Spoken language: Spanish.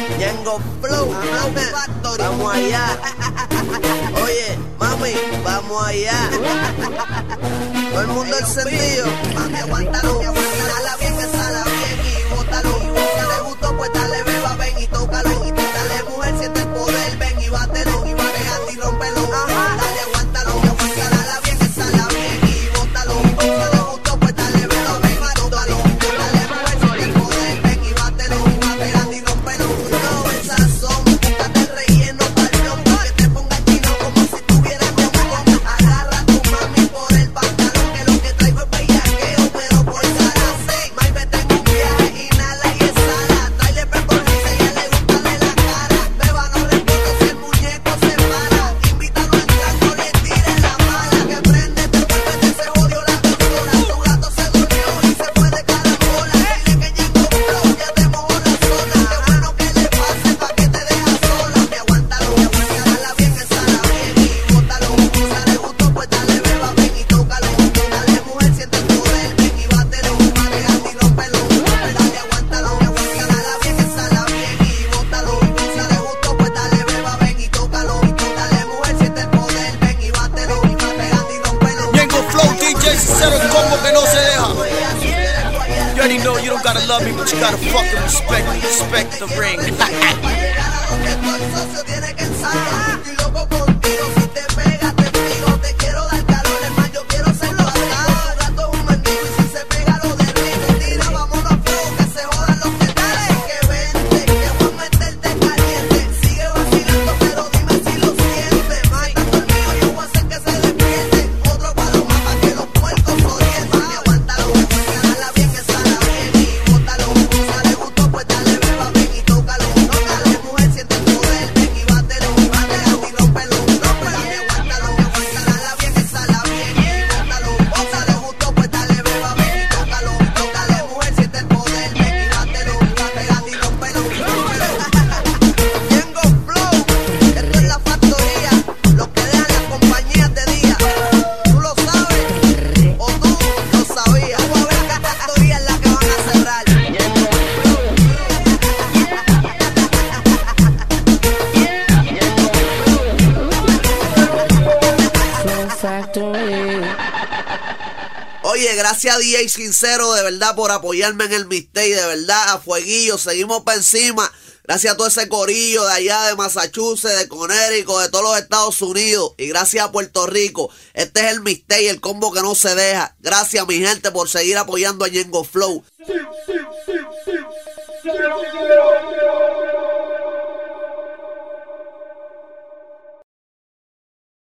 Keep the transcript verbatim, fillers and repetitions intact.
Ñengo Flow, vamos allá. Oye, mami, vamos allá. Todo el mundo encendido. Mami, aguántalo, aguántala bien, que sala bien y bótalo. Si le gustó, pues dale, beba, ven y tócalo. Dale, mujer, siente el poder, ven y bátelo. Y pégate y rómpelo. Dale, aguántalo, aguántala bien, que sala bien y bótalo. Si le gustó, pues dale, beba, ven y tócalo. Dale, mujer, siente el poder, ven y bátelo. Pégate y rómpelo. No, el sazón, búscate el relleno, pa'l que te ponga chino como si tuvieras bombón. Agarra a tu mami por el pantalón, que lo que traigo es bellaqueo, pero por cara sí. May, vete en un viaje, inhala y exhala. Tráele preporcisa, ella le gusta de la cara. Beba, no responde si el muñeco se para. Invítalo a entrar, no le tires la mala. Que prende, te vuelve, se jodió la consola. Tu gato se durmió y se fue de carambola. Dile que Ñengo Flow ya te mojó la zona. Qué bueno que le pase pa' que te deja sola. Me aguántalo, me aguántala bien, que sala bien y bótalo. Si le gustó, pues dale, beba, ven y tócalo. Dale, mujer, siente el poder, ven y bátelo. Pégate y rómpelo. Dale, aguántalo, me aguántala bien, que sala bien y bótalo. Si le gustó, pues dale, beba, ven y tócalo. Dale, mujer, siente el poder, ven y bátelo. Pégate y rómpelo. Ñengo Flow, D J, sincero, el combo que no se deja. You already know you don't gotta love me, but you gotta fucking respect me. Respect the ring. Para llegar a donde estoy, socio, tiene que ensayar. Estoy loco contigo, si te pegas, te digo. Te quiero dar calor, es más, yo quiero serlo acá. Tu gato es un mendigo y si se pega lo derribo. Tira, vámonos a fuego, que se jodan los que dale. Que vente, que voy a meterte caliente. Sigue vacilando, pero dime si lo sientes. May, tanto el mío, yo voy a hacer que se despierte. Otro paloma pa' que los puercos orienten. Mami, aguántalo, aguántala bien, que sala bien y bótalo. Si le gustó, pues dale, beba, ven y tócalo. Dale, mujer, siente el poder, ven y bátelo. Bátelo y rómpelo, rómpelo. Dale, aguántalo, aguántala bien, que sala bien y bótalo. Si le gustó, pues dale, beba, ven y tócalo. Dale, mujer, siente el poder, ven y bátelo. Pégate y rómpelo, rómpelo. Ñengo Flow, esto es la factoría. Los que dejan las compañías de día. Tú lo sabes, o tú lo sabías. Tú a ver qué factoría es la que van a cerrar. Oye, gracias a D J Sincero, de verdad, por apoyarme en el mixtape, de verdad, a Fueguillo, seguimos para encima. Gracias a todo ese corillo de allá de Massachusetts, de Connecticut, de todos los Estados Unidos. Y gracias a Puerto Rico. Este es el mixtape, el combo que no se deja. Gracias, mi gente, por seguir apoyando a Ñengo Flow. Sí, sí, sí, sí. Quiero, quiero, quiero.